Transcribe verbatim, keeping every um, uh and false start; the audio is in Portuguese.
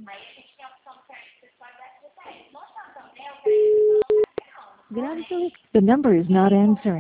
Aí a gente tem a opção de sexualidade de dez. Mostrar também, eu quero que você não. Grave seu... The number is not answering.